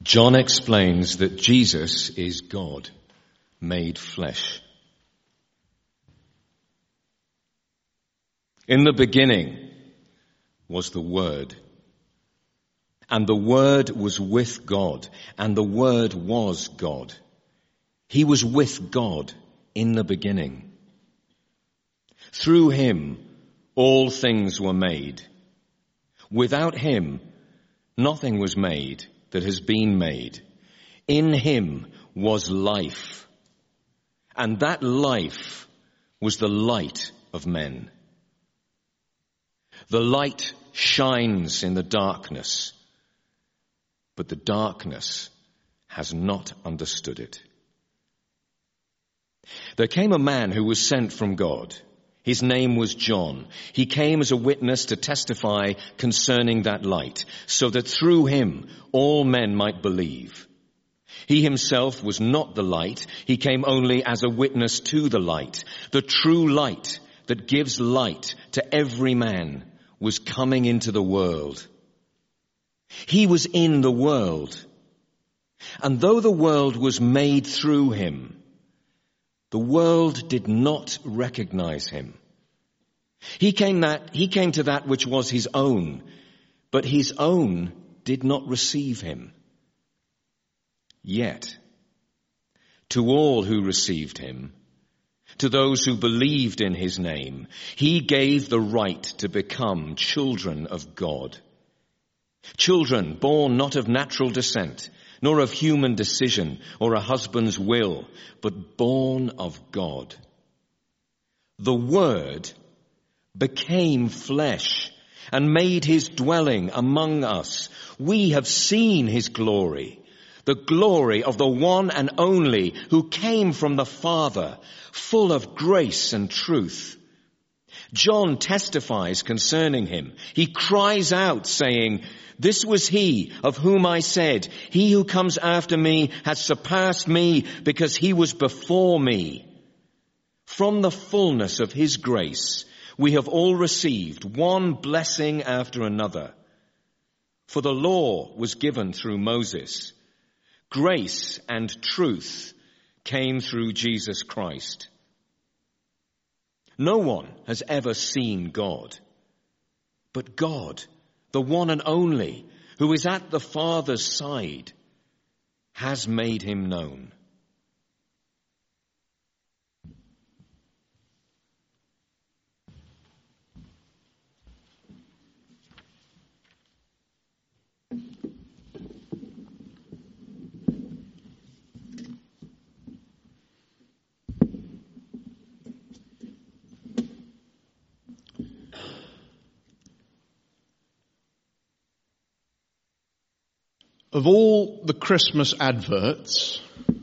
John explains that Jesus is God made flesh. In the beginning was the Word, and the Word was with God, and the Word was God. He was with God in the beginning. Through him all things were made. Without him nothing was made that has been made. In him was life, and that life was the light of men. The light shines in the darkness, but the darkness has not understood it. There came a man who was sent from God. His name was John. He came as a witness to testify concerning that light, so that through him all men might believe. He himself was not the light. He came only as a witness to the light. The true light that gives light to every man was coming into the world. He was in the world, and though the world was made through him, the world did not recognize him. He came to that which was his own, but his own did not receive him. Yet, to all who received him, to those who believed in his name, he gave the right to become children of God. Children born not of natural descent, nor of human decision or a husband's will, but born of God. The Word became flesh and made his dwelling among us. We have seen his glory, the glory of the one and only who came from the Father, full of grace and truth. John testifies concerning him. He cries out, saying, "This was he of whom I said, he who comes after me has surpassed me because he was before me." From the fullness of his grace, we have all received one blessing after another. For the law was given through Moses. Grace and truth came through Jesus Christ. No one has ever seen God, but God, the one and only, who is at the Father's side, has made him known. Of all the Christmas adverts,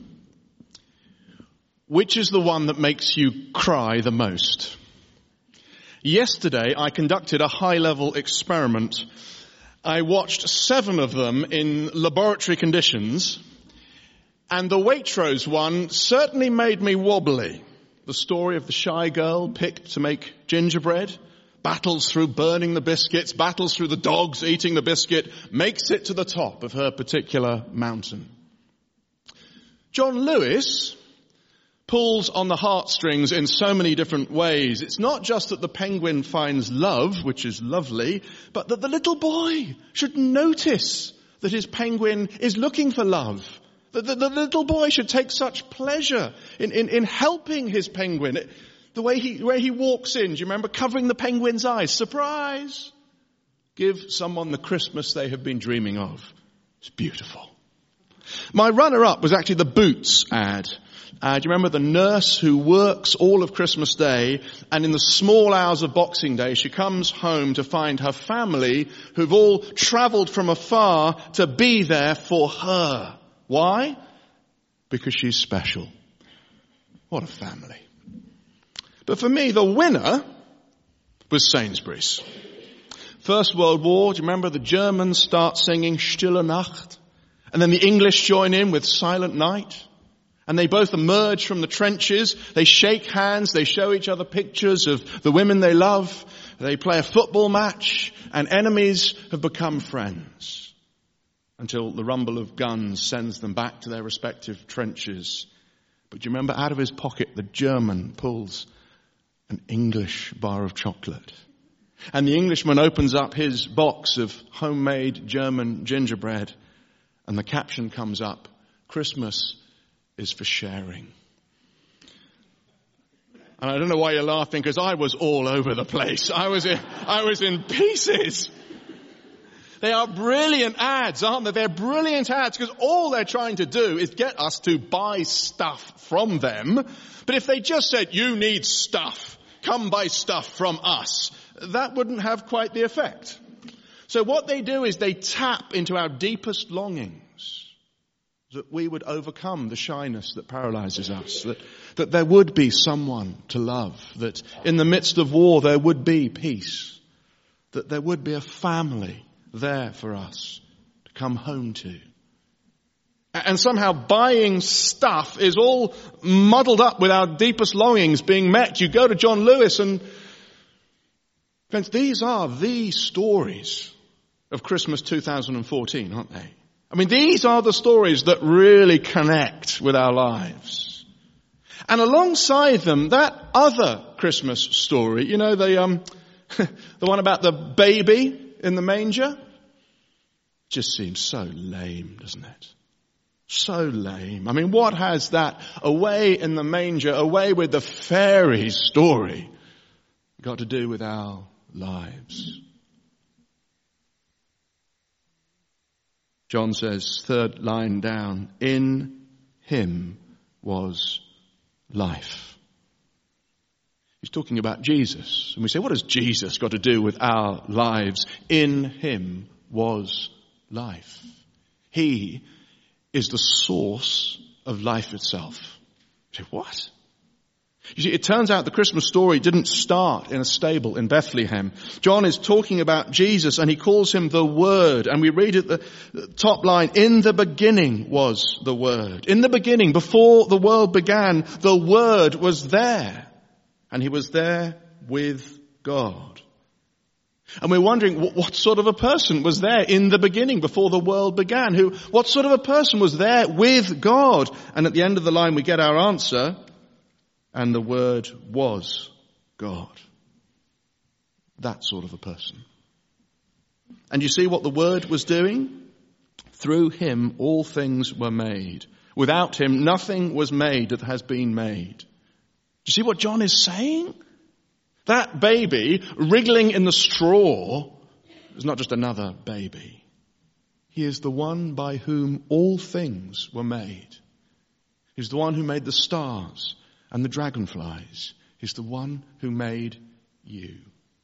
which is the one that makes you cry the most? Yesterday, I conducted a high-level experiment. I watched 7 of them in laboratory conditions, and the Waitrose one certainly made me wobbly. The story of the shy girl picked to make gingerbread, battles through burning the biscuits, battles through the dogs eating the biscuit, makes it to the top of her particular mountain. John Lewis pulls on the heartstrings in so many different ways. It's not just that the penguin finds love, which is lovely, but that the little boy should notice that his penguin is looking for love. That the little boy should take such pleasure in helping his penguin. The way he walks in, do you remember, covering the penguin's eyes? Surprise! Give someone the Christmas they have been dreaming of. It's beautiful. My runner-up was actually the Boots ad. Do you remember the nurse who works all of Christmas Day, and in the small hours of Boxing Day, she comes home to find her family who've all travelled from afar to be there for her. Why? Because she's special. What a family. But for me, the winner was Sainsbury's. First World War, do you remember the Germans start singing Stille Nacht? And then the English join in with Silent Night. And they both emerge from the trenches. They shake hands. They show each other pictures of the women they love. They play a football match. And enemies have become friends. until the rumble of guns sends them back to their respective trenches. But do you remember, out of his pocket, the German pulls an English bar of chocolate. And the Englishman opens up his box of homemade German gingerbread, and the caption comes up, "Christmas is for sharing." And I don't know why you're laughing, because I was all over the place. I was in pieces. They are brilliant ads, aren't they? They're brilliant ads, because all they're trying to do is get us to buy stuff from them. But if they just said, "You need stuff, come buy stuff from us," that wouldn't have quite the effect. So what they do is they tap into our deepest longings, that we would overcome the shyness that paralyzes us, that there would be someone to love, that in the midst of war there would be peace, that there would be a family there for us to come home to. And somehow buying stuff is all muddled up with our deepest longings being met. You go to John Lewis and, friends, these are the stories of Christmas 2014, aren't they? I mean, these are the stories that really connect with our lives. And alongside them, that other Christmas story, you know, the one about the baby in the manger, just seems so lame, doesn't it? So lame. I mean, what has that away in the manger, away with the fairy story, got to do with our lives? John says, third line down, in him was life. He's talking about Jesus. And we say, what has Jesus got to do with our lives? In him was life. He is the source of life itself. You say, what? You see, it turns out the Christmas story didn't start in a stable in Bethlehem. John is talking about Jesus and he calls him the Word. And we read at the top line, in the beginning was the Word. In the beginning, before the world began, the Word was there. And he was there with God. And we're wondering, what sort of a person was there in the beginning before the world began? What sort of a person was there with God? And at the end of the line we get our answer, and the Word was God. That sort of a person. And you see what the Word was doing? Through him all things were made. Without him nothing was made that has been made. Do you see what John is saying? That baby wriggling in the straw is not just another baby. He is the one by whom all things were made. He's the one who made the stars and the dragonflies. He's the one who made you.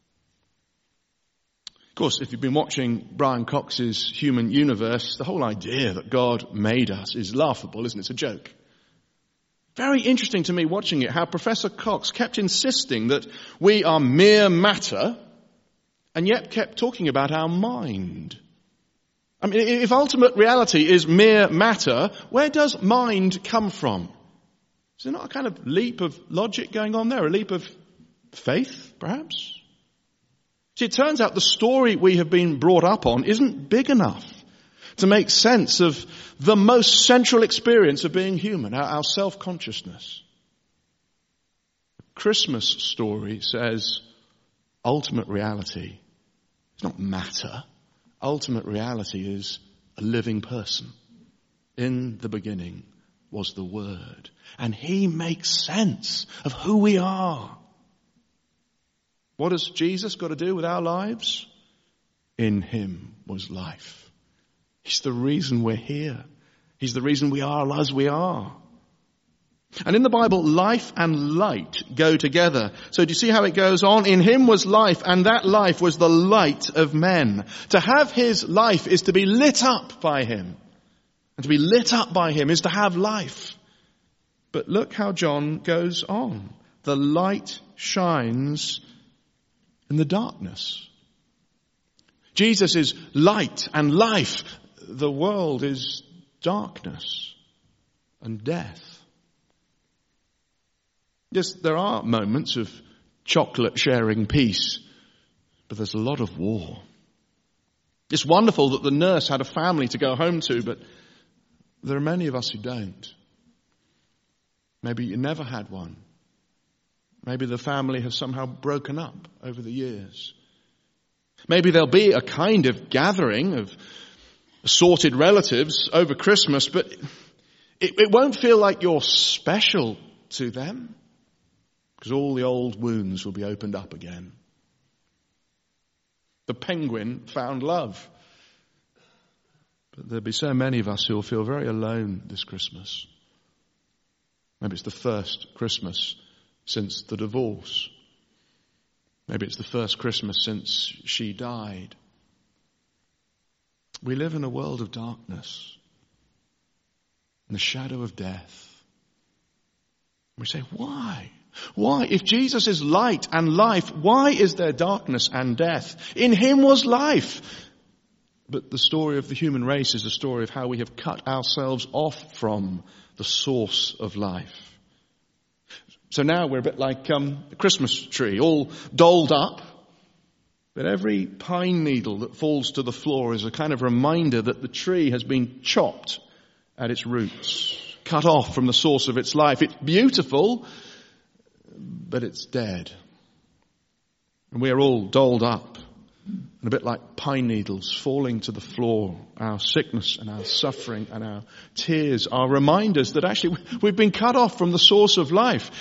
Of course, if you've been watching Brian Cox's Human Universe, the whole idea that God made us is laughable, isn't it? It's a joke. Very interesting to me watching it, how Professor Cox kept insisting that we are mere matter and yet kept talking about our mind. I mean, if ultimate reality is mere matter, where does mind come from? Is there not a kind of leap of logic going on there? A leap of faith, perhaps? See, it turns out the story we have been brought up on isn't big enough to make sense of the most central experience of being human, our self-consciousness. The Christmas story says ultimate reality is not matter. Ultimate reality is a living person. In the beginning was the Word. And he makes sense of who we are. What has Jesus got to do with our lives? In him was life. He's the reason we're here. He's the reason we are as we are. And in the Bible, life and light go together. So do you see how it goes on? In him was life, and that life was the light of men. To have his life is to be lit up by him. And to be lit up by him is to have life. But look how John goes on. The light shines in the darkness. Jesus is light and life. The world is darkness and death. Yes, there are moments of chocolate sharing peace, but there's a lot of war. It's wonderful that the nurse had a family to go home to, but there are many of us who don't. Maybe you never had one. Maybe the family has somehow broken up over the years. Maybe there'll be a kind of gathering of assorted relatives over Christmas, but it won't feel like you're special to them, because all the old wounds will be opened up again. The penguin found love. But there'll be so many of us who will feel very alone this Christmas. Maybe it's the first Christmas since the divorce. Maybe it's the first Christmas since she died. We live in a world of darkness, in the shadow of death. We say, why? Why? If Jesus is light and life, why is there darkness and death? In him was life. But the story of the human race is a story of how we have cut ourselves off from the source of life. So now we're a bit like a Christmas tree, all dolled up. But every pine needle that falls to the floor is a kind of reminder that the tree has been chopped at its roots, cut off from the source of its life. It's beautiful, but it's dead. And we are all dolled up and a bit like pine needles falling to the floor. Our sickness and our suffering and our tears are reminders that actually we've been cut off from the source of life.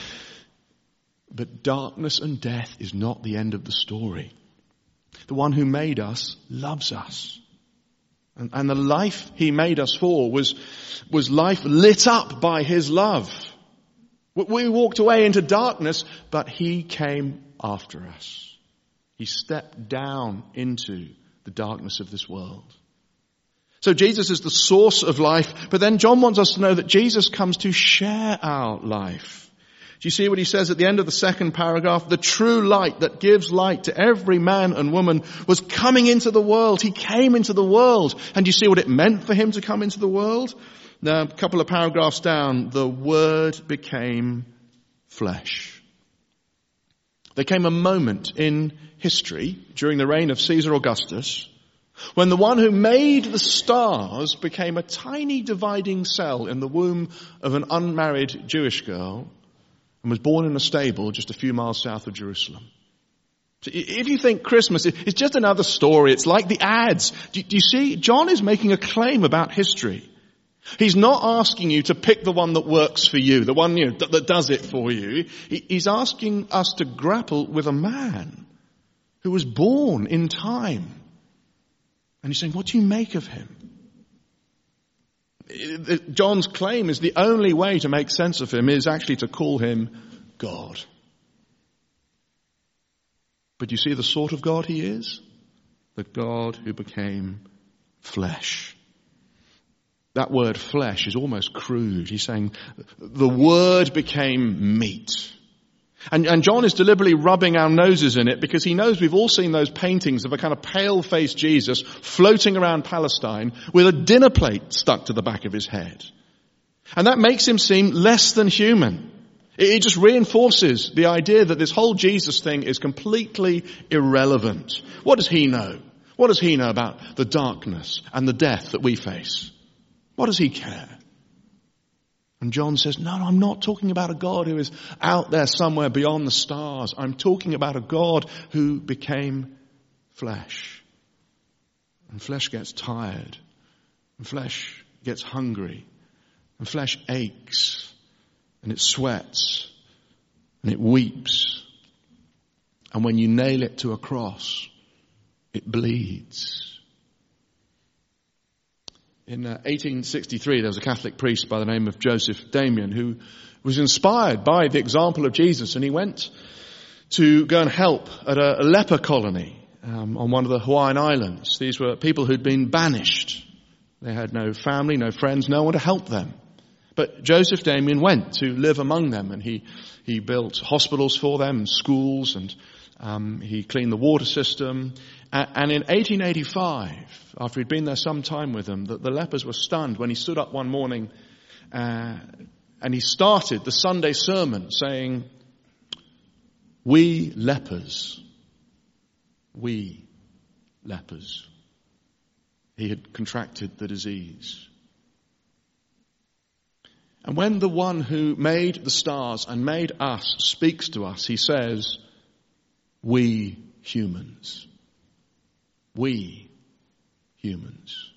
But darkness and death is not the end of the story. The one who made us loves us. And the life he made us for was life lit up by his love. We walked away into darkness, but he came after us. He stepped down into the darkness of this world. So Jesus is the source of life, but then John wants us to know that Jesus comes to share our life. Do you see what he says at the end of the second paragraph? The true light that gives light to every man and woman was coming into the world. He came into the world. And do you see what it meant for him to come into the world? Now, a couple of paragraphs down, the Word became flesh. There came a moment in history during the reign of Caesar Augustus when the one who made the stars became a tiny dividing cell in the womb of an unmarried Jewish girl and was born in a stable just a few miles south of Jerusalem. So if you think Christmas is just another story, it's like the ads. Do you see? John is making a claim about history. He's not asking you to pick the one that works for you, the one that does it for you. He's asking us to grapple with a man who was born in time. And he's saying, what do you make of him? John's claim is the only way to make sense of him is actually to call him God. But you see the sort of God he is? The God who became flesh. That word flesh is almost crude. He's saying the Word became meat. And John is deliberately rubbing our noses in it because he knows we've all seen those paintings of a kind of pale-faced Jesus floating around Palestine with a dinner plate stuck to the back of his head. And that makes him seem less than human. It just reinforces the idea that this whole Jesus thing is completely irrelevant. What does he know? What does he know about the darkness and the death that we face? What does he care? And John says, no, I'm not talking about a God who is out there somewhere beyond the stars. I'm talking about a God who became flesh. And flesh gets tired. And flesh gets hungry. And flesh aches. And it sweats. And it weeps. And when you nail it to a cross, it bleeds. In 1863, there was a Catholic priest by the name of Joseph Damien who was inspired by the example of Jesus, and he went to go and help at a leper colony on one of the Hawaiian Islands. These were people who'd been banished. They had no family, no friends, no one to help them. But Joseph Damien went to live among them, and he built hospitals for them, schools, and he cleaned the water system. And in 1885, after he'd been there some time with them, the lepers were stunned when he stood up one morning and he started the Sunday sermon saying, we lepers. he had contracted the disease. And when the one who made the stars and made us speaks to us, he says, we humans. We humans.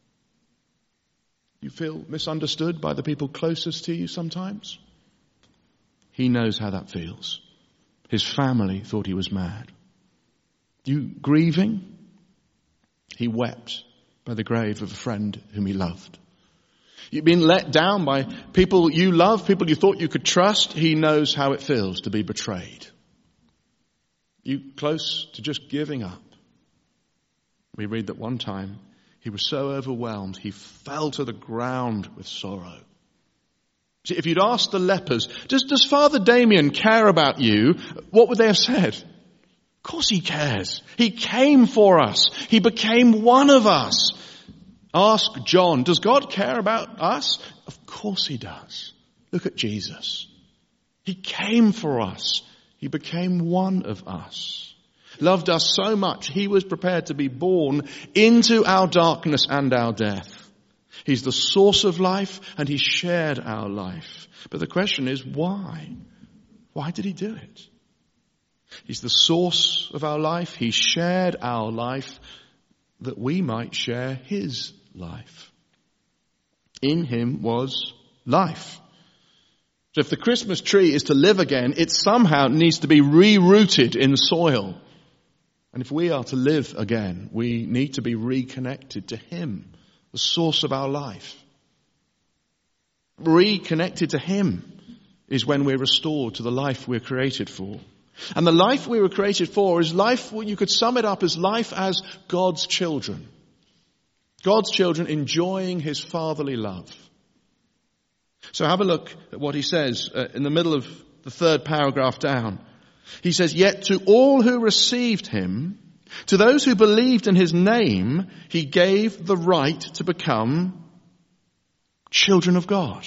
You feel misunderstood by the people closest to you sometimes? He knows how that feels. His family thought he was mad. You grieving? He wept by the grave of a friend whom he loved. You've been let down by people you love, people you thought you could trust. He knows how it feels to be betrayed. You close to just giving up. We read that one time he was so overwhelmed he fell to the ground with sorrow. See, if you'd asked the lepers, does Father Damien care about you? What would they have said? Of course he cares. He came for us. He became one of us. Ask John, does God care about us? Of course he does. Look at Jesus. He came for us. He became one of us. Loved us so much, he was prepared to be born into our darkness and our death. He's the source of life and he shared our life. But the question is, why? Why did he do it? He's the source of our life. He shared our life that we might share his life. In him was life. So if the Christmas tree is to live again, it somehow needs to be re-rooted in soil. And if we are to live again, we need to be reconnected to him, the source of our life. Reconnected to him is when we're restored to the life we're created for. And the life we were created for is life, well, you could sum it up as life as God's children. God's children enjoying his fatherly love. So have a look at what he says in the middle of the third paragraph down. He says, yet to all who received him, to those who believed in his name, he gave the right to become children of God.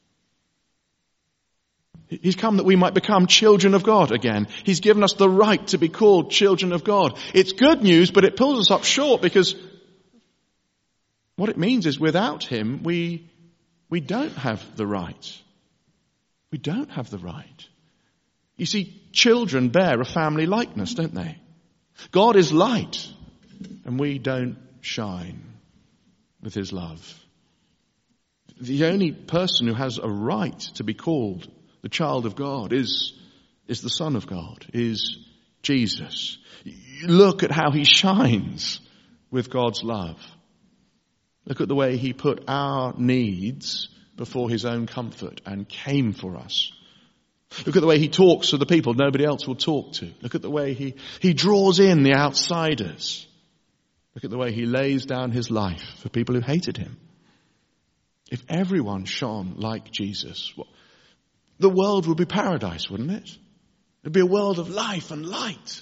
He's come that we might become children of God again. He's given us the right to be called children of God. It's good news, but it pulls us up short because what it means is without him, we don't have the right. We don't have the right. You see, children bear a family likeness, don't they? God is light, and we don't shine with his love. The only person who has a right to be called the child of God is the Son of God, is Jesus. Look at how he shines with God's love. Look at the way he put our needs before his own comfort and came for us. Look at the way he talks to the people nobody else will talk to. Look at the way he draws in the outsiders. Look at the way he lays down his life for people who hated him. If everyone shone like Jesus, the world would be paradise, wouldn't it? It'd be a world of life and light.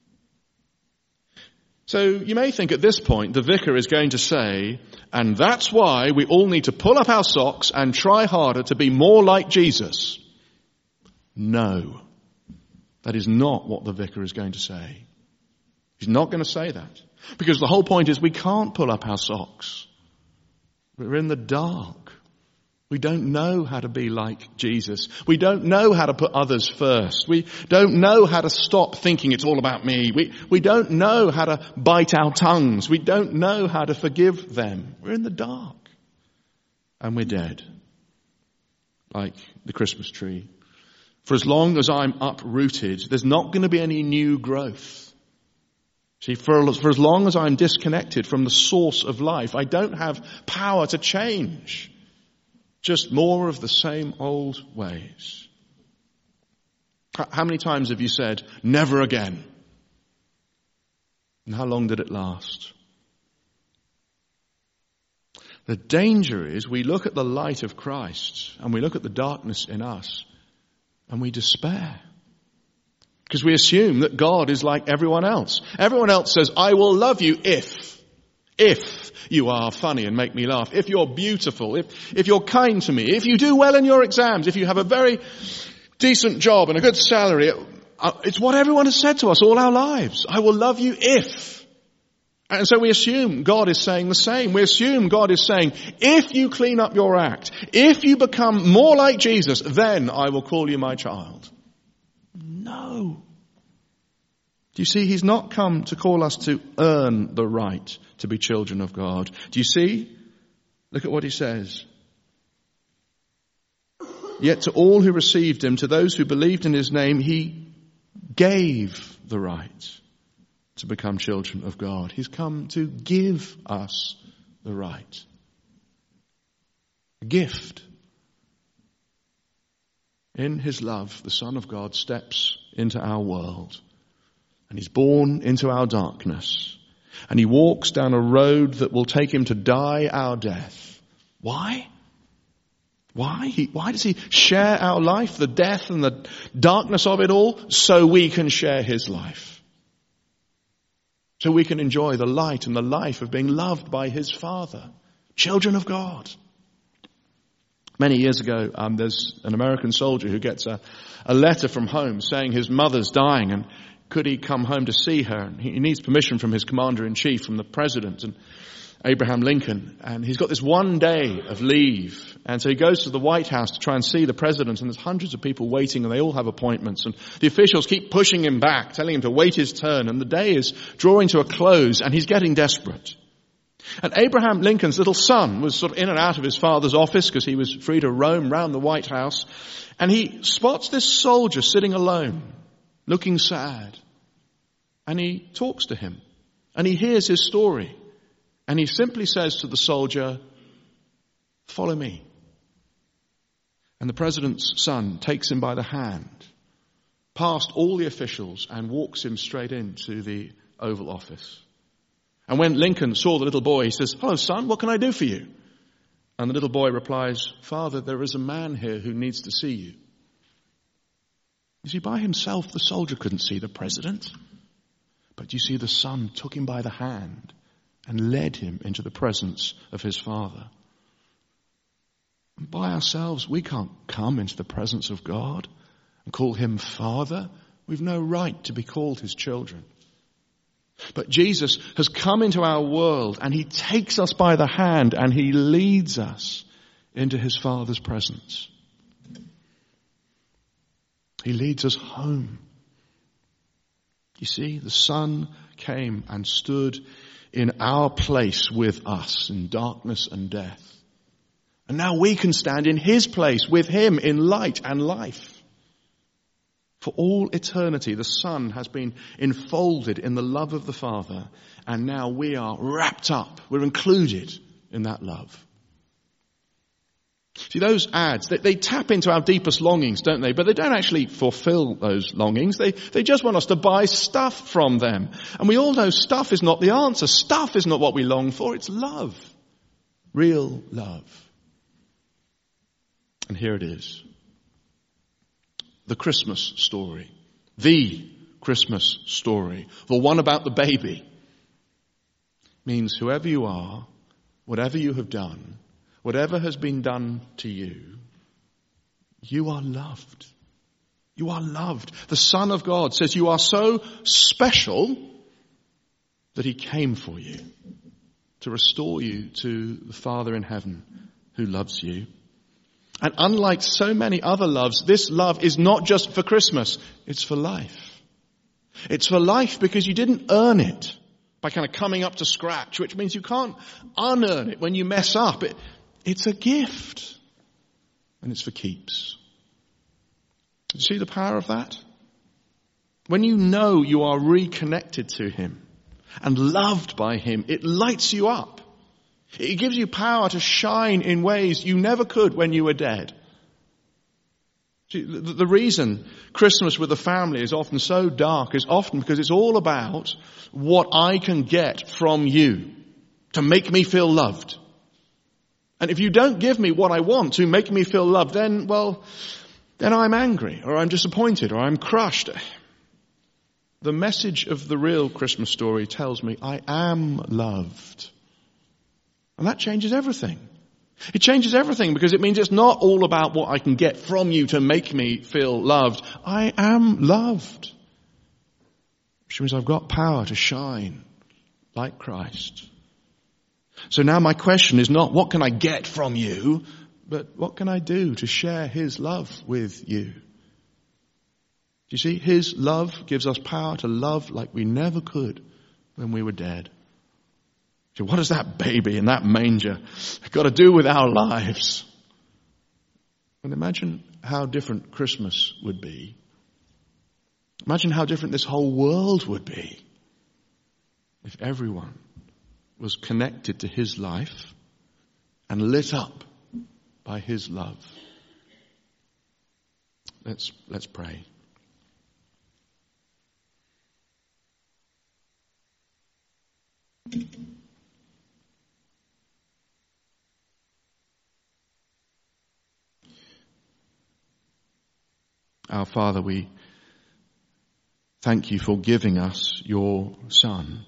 So you may think at this point the vicar is going to say, and that's why we all need to pull up our socks and try harder to be more like Jesus. No, that is not what the vicar is going to say. He's not going to say that. Because the whole point is we can't pull up our socks. We're in the dark. We don't know how to be like Jesus. We don't know how to put others first. We don't know how to stop thinking it's all about me. We don't know how to bite our tongues. We don't know how to forgive them. We're in the dark. And we're dead. Like the Christmas tree. For as long as I'm uprooted, there's not going to be any new growth. See, for as long as I'm disconnected from the source of life, I don't have power to change. Just more of the same old ways. How many times have you said, never again? And how long did it last? The danger is we look at the light of Christ and we look at the darkness in us and we despair. Because we assume that God is like everyone else. Everyone else says, I will love you if you are funny and make me laugh, if you're beautiful, if you're kind to me, if you do well in your exams, if you have a very decent job and a good salary. It's what everyone has said to us all our lives. I will love you if. And so we assume God is saying the same. We assume God is saying, if you clean up your act, if you become more like Jesus, then I will call you my child. No. Do you see, he's not come to call us to earn the right to be children of God. Do you see? Look at what he says. Yet to all who received him, to those who believed in his name, he gave the right to become children of God. He's come to give us the right. A gift. In his love, the Son of God steps into our world, and he's born into our darkness, and he walks down a road that will take him to die our death. Why? Why does he share our life, the death and the darkness of it all, so we can share his life? So we can enjoy the light and the life of being loved by his Father. Children of God. Many years ago, there's an American soldier who gets a letter from home saying his mother's dying and could he come home to see her? And he needs permission from his commander-in-chief, from the president, and Abraham Lincoln. And he's got this one day of leave. And so he goes to the White House to try and see the president. And there's hundreds of people waiting, and they all have appointments. And the officials keep pushing him back, telling him to wait his turn. And the day is drawing to a close, and he's getting desperate. And Abraham Lincoln's little son was sort of in and out of his father's office because he was free to roam round the White House. And he spots this soldier sitting alone, looking sad. And he talks to him. And he hears his story. And he simply says to the soldier, "Follow me." And the president's son takes him by the hand, past all the officials, and walks him straight into the Oval Office. And when Lincoln saw the little boy, he says, "Hello, son, what can I do for you?" And the little boy replies, "Father, there is a man here who needs to see you." You see, by himself, the soldier couldn't see the president. But you see, the son took him by the hand and led him into the presence of his Father. And by ourselves, we can't come into the presence of God and call him Father. We've no right to be called his children. But Jesus has come into our world, and he takes us by the hand and he leads us into his Father's presence. He leads us home. You see, the Son came and stood in our place with us in darkness and death. And now we can stand in his place with him in light and life. For all eternity, the Son has been enfolded in the love of the Father, and now we are wrapped up. We're included in that love. See, those ads, they tap into our deepest longings, don't they? But they don't actually fulfill those longings. They just want us to buy stuff from them. And we all know stuff is not the answer. Stuff is not what we long for. It's love. Real love. And here it is. The Christmas story. The Christmas story. The one about the baby. Means whoever you are, whatever you have done, whatever has been done to you, you are loved. You are loved. The Son of God says you are so special that he came for you to restore you to the Father in heaven who loves you. And unlike so many other loves, this love is not just for Christmas. It's for life. It's for life because you didn't earn it by kind of coming up to scratch, which means you can't unearn it when you mess up. It's a gift. And it's for keeps. Do you see the power of that? When you know you are reconnected to him and loved by him, it lights you up. It gives you power to shine in ways you never could when you were dead. See, the reason Christmas with the family is often so dark is often because it's all about what I can get from you to make me feel loved. And if you don't give me what I want to make me feel loved, then I'm angry, or I'm disappointed, or I'm crushed. The message of the real Christmas story tells me I am loved. And that changes everything. It changes everything because it means it's not all about what I can get from you to make me feel loved. I am loved. Which means I've got power to shine like Christ. So now my question is not, what can I get from you? But what can I do to share his love with you? Do you see? His love gives us power to love like we never could when we were dead. So what does that baby in that manger got to do with our lives? And imagine how different Christmas would be. Imagine how different this whole world would be if everyone was connected to his life and lit up by his love. Let's pray. Our Father, we thank you for giving us your Son.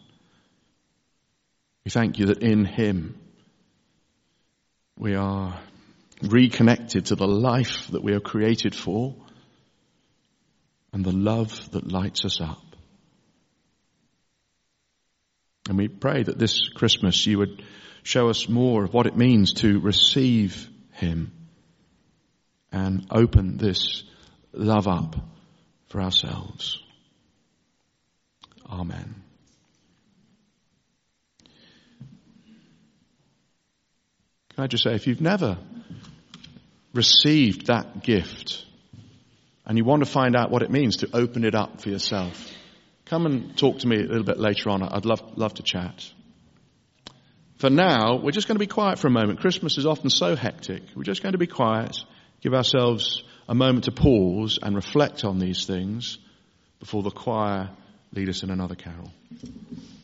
We thank you that in him we are reconnected to the life that we are created for and the love that lights us up. And we pray that this Christmas you would show us more of what it means to receive him and open this love up for ourselves. Amen. Can I just say, if you've never received that gift and you want to find out what it means to open it up for yourself, come and talk to me a little bit later on. I'd love to chat. For now, we're just going to be quiet for a moment. Christmas is often so hectic. We're just going to be quiet, give ourselves a moment to pause and reflect on these things before the choir lead us in another carol.